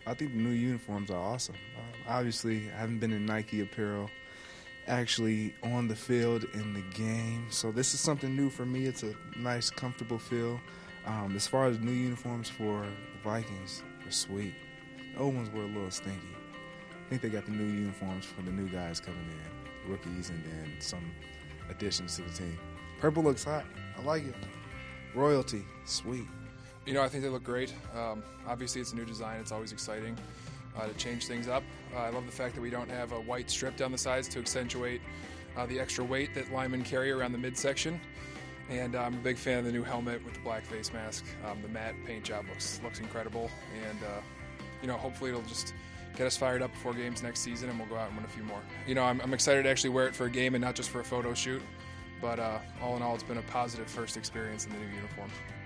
I think the new uniforms are awesome. Obviously, I haven't been in Nike apparel actually on the field in the game, so this is something new for me. It's a nice, comfortable feel. As far as new uniforms for the Vikings, they're sweet. The old ones were a little stinky. I think they got the new uniforms for the new guys coming in, rookies, and then some additions to the team. Purple looks hot. I like it. Royalty, sweet. I think they look great. Obviously, it's a new design. It's always exciting to change things up. I love the fact that we don't have a white strip down the sides to accentuate the extra weight that linemen carry around the midsection. And I'm a big fan of the new helmet with the black face mask. The matte paint job looks incredible. And, hopefully it'll just get us fired up before games next season, and we'll go out and win a few more. I'm excited to actually wear it for a game and not just for a photo shoot. But all in all, it's been a positive first experience in the new uniform.